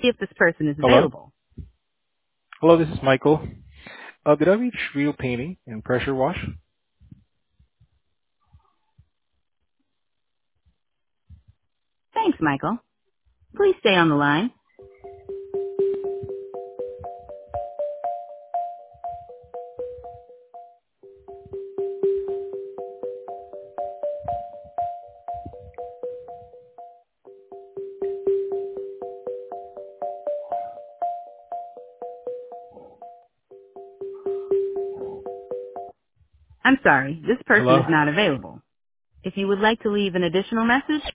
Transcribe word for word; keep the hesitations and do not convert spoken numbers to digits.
See if this person is Hello? available. Hello, this is Michael. Uh, did I reach Real Painting and Pressure Wash? Thanks, Michael. Please stay on the line. I'm sorry, this person Hello? is not available. If you would like to leave an additional message,